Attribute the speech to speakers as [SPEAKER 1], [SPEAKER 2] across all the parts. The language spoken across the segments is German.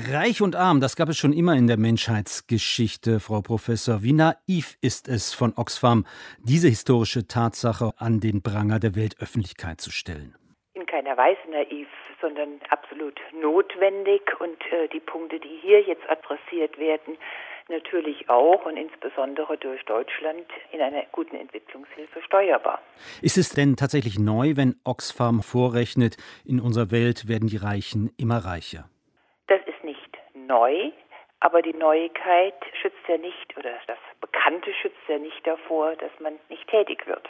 [SPEAKER 1] Reich und arm, das gab es schon immer in der Menschheitsgeschichte, Frau Professor. Wie naiv ist es von Oxfam, diese historische Tatsache an den Pranger der Weltöffentlichkeit zu stellen?
[SPEAKER 2] In keiner Weise naiv, sondern absolut notwendig. Und die Punkte, die hier jetzt adressiert werden, natürlich auch und insbesondere durch Deutschland in einer guten Entwicklungshilfe steuerbar.
[SPEAKER 1] Ist es denn tatsächlich neu, wenn Oxfam vorrechnet, in unserer Welt werden die Reichen immer reicher?
[SPEAKER 2] Das ist nicht neu, aber die Neuigkeit schützt ja nicht, oder das Bekannte schützt ja nicht davor, dass man nicht tätig wird.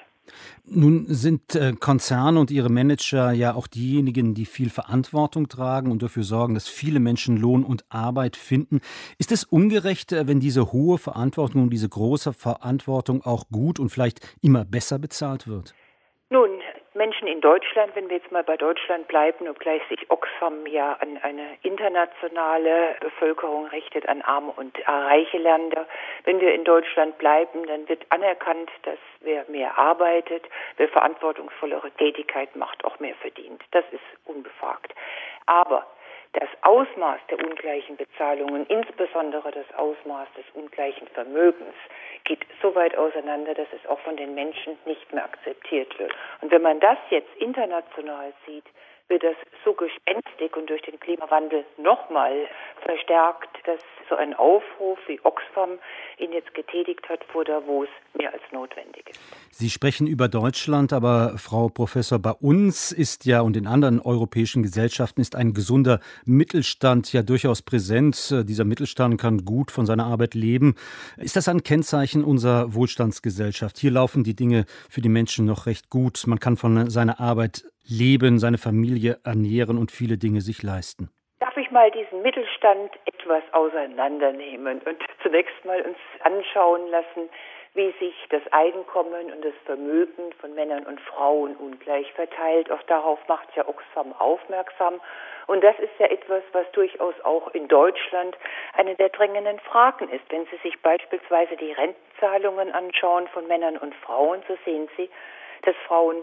[SPEAKER 1] Nun sind Konzerne und ihre Manager ja auch diejenigen, die viel Verantwortung tragen und dafür sorgen, dass viele Menschen Lohn und Arbeit finden. Ist es ungerecht, wenn diese hohe Verantwortung und diese große Verantwortung auch gut und vielleicht immer besser bezahlt wird?
[SPEAKER 2] Nun, Menschen in Deutschland, wenn wir jetzt mal bei Deutschland bleiben, obgleich sich Oxfam ja an eine internationale Bevölkerung richtet, an arme und reiche Länder. Wenn wir in Deutschland bleiben, dann wird anerkannt, dass wer mehr arbeitet, wer verantwortungsvollere Tätigkeit macht, auch mehr verdient. Das ist unbefragt. Aber das Ausmaß der ungleichen Bezahlungen, insbesondere das Ausmaß des ungleichen Vermögens, geht so weit auseinander, dass es auch von den Menschen nicht mehr akzeptiert wird. Und wenn man das jetzt international sieht, wird das so gespenstig und durch den Klimawandel nochmal verstärkt, dass so ein Aufruf, wie Oxfam ihn jetzt getätigt hat, vor Davos mehr als notwendig ist.
[SPEAKER 1] Sie sprechen über Deutschland, aber Frau Professor, bei uns ist ja und in anderen europäischen Gesellschaften ist ein gesunder Mittelstand ja durchaus präsent. Dieser Mittelstand kann gut von seiner Arbeit leben. Ist das ein Kennzeichen unserer Wohlstandsgesellschaft? Hier laufen die Dinge für die Menschen noch recht gut. Man kann von seiner Arbeit leben, seine Familie ernähren und viele Dinge sich leisten.
[SPEAKER 2] Darf ich mal diesen Mittelstand etwas auseinandernehmen und zunächst mal uns anschauen lassen, wie sich das Einkommen und das Vermögen von Männern und Frauen ungleich verteilt. Auch darauf macht ja Oxfam aufmerksam. Und das ist ja etwas, was durchaus auch in Deutschland eine der drängenden Fragen ist. Wenn Sie sich beispielsweise die Rentenzahlungen anschauen von Männern und Frauen, so sehen Sie, dass Frauen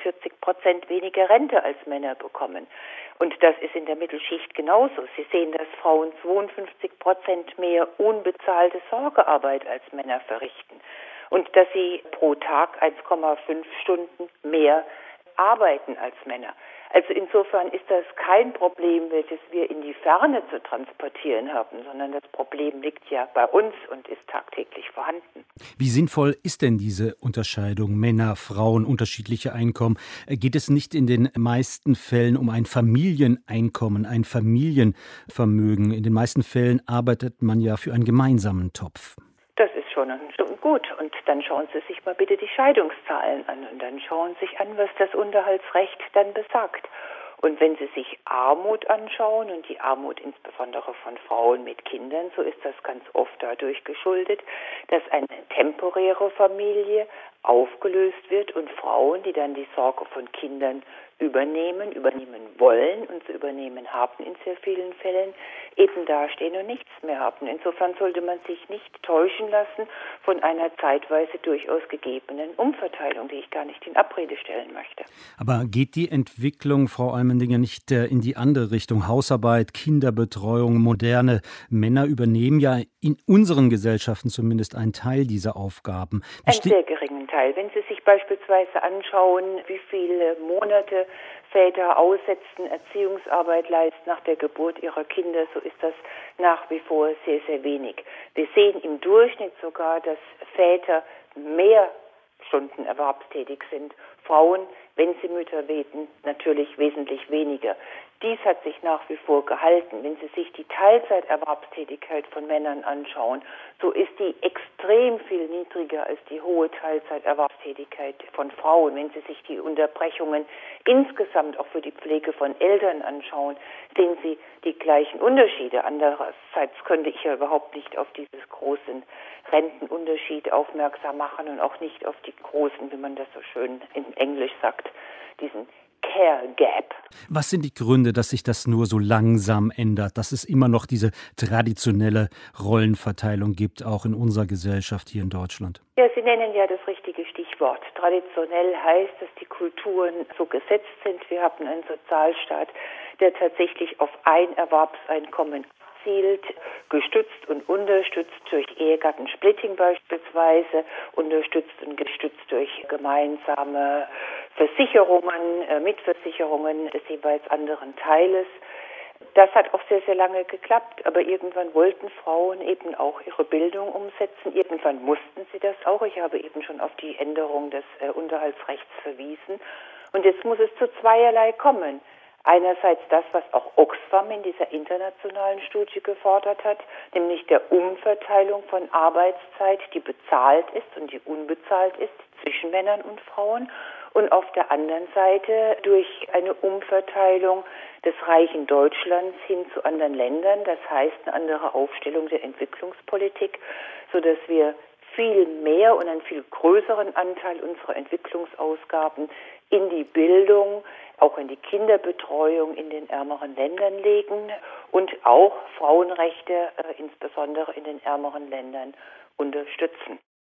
[SPEAKER 2] 46% weniger Rente als Männer bekommen. Und das ist in der Mittelschicht genauso. Sie sehen, dass Frauen 52% mehr unbezahlte Sorgearbeit als Männer verrichten und dass sie pro Tag 1,5 Stunden mehr arbeiten als Männer. Also insofern ist das kein Problem, welches wir in die Ferne zu transportieren haben, sondern das Problem liegt ja bei uns und ist tagtäglich vorhanden.
[SPEAKER 1] Wie sinnvoll ist denn diese Unterscheidung Männer, Frauen, unterschiedliche Einkommen? Geht es nicht in den meisten Fällen um ein Familieneinkommen, ein Familienvermögen? In den meisten Fällen arbeitet man ja für einen gemeinsamen Topf.
[SPEAKER 2] Das ist schon gut. Und dann schauen Sie sich mal bitte die Scheidungszahlen an und dann schauen Sie sich an, was das Unterhaltsrecht dann besagt. Und wenn Sie sich Armut anschauen und die Armut insbesondere von Frauen mit Kindern, so ist das ganz oft dadurch geschuldet, dass eine temporäre Familie aufgelöst wird und Frauen, die dann die Sorge von Kindern übernehmen wollen und zu übernehmen haben in sehr vielen Fällen, eben dastehen und nichts mehr haben. Insofern sollte man sich nicht täuschen lassen von einer zeitweise durchaus gegebenen Umverteilung, die ich gar nicht in Abrede stellen möchte.
[SPEAKER 1] Aber geht die Entwicklung, Frau Allmendinger, nicht in die andere Richtung? Hausarbeit, Kinderbetreuung, moderne Männer übernehmen ja in unseren Gesellschaften zumindest einen Teil dieser Aufgaben.
[SPEAKER 2] Einen sehr geringen Teil. Wenn Sie sich beispielsweise anschauen, wie viele Monate Väter aussetzen, Erziehungsarbeit leisten nach der Geburt ihrer Kinder, so ist das nach wie vor sehr, sehr wenig. Wir sehen im Durchschnitt sogar, dass Väter mehr Stunden erwerbstätig sind. Frauen, wenn sie Mütter werden, natürlich wesentlich weniger. Dies hat sich nach wie vor gehalten. Wenn Sie sich die Teilzeiterwerbstätigkeit von Männern anschauen, so ist die extrem viel niedriger als die hohe Teilzeiterwerbstätigkeit von Frauen. Wenn Sie sich die Unterbrechungen insgesamt auch für die Pflege von Eltern anschauen, sehen Sie die gleichen Unterschiede. Andererseits könnte ich ja überhaupt nicht auf dieses großen Rentenunterschied aufmerksam machen und auch nicht auf die großen, wie man das so schön in Englisch sagt, diesen Care Gap.
[SPEAKER 1] Was sind die Gründe, dass sich das nur so langsam ändert, dass es immer noch diese traditionelle Rollenverteilung gibt, auch in unserer Gesellschaft hier in Deutschland?
[SPEAKER 2] Ja, Sie nennen ja das richtige Stichwort. Traditionell heißt, dass die Kulturen so gesetzt sind. Wir haben einen Sozialstaat, der tatsächlich auf ein Erwerbseinkommen erzielt, gestützt und unterstützt durch Ehegattensplitting beispielsweise, unterstützt und gestützt durch gemeinsame Versicherungen, Mitversicherungen des jeweils anderen Teiles. Das hat auch sehr, sehr lange geklappt, aber irgendwann wollten Frauen eben auch ihre Bildung umsetzen. Irgendwann mussten sie das auch. Ich habe eben schon auf die Änderung des Unterhaltsrechts verwiesen. Und jetzt muss es zu zweierlei kommen. Einerseits das, was auch Oxfam in dieser internationalen Studie gefordert hat, nämlich der Umverteilung von Arbeitszeit, die bezahlt ist und die unbezahlt ist, zwischen Männern und Frauen. Und auf der anderen Seite durch eine Umverteilung des reichen Deutschlands hin zu anderen Ländern, das heißt eine andere Aufstellung der Entwicklungspolitik, sodass wir viel mehr und einen viel größeren Anteil unserer Entwicklungsausgaben in die Bildung, auch in die Kinderbetreuung in den ärmeren Ländern legen und auch Frauenrechte insbesondere in den ärmeren Ländern unterstützen.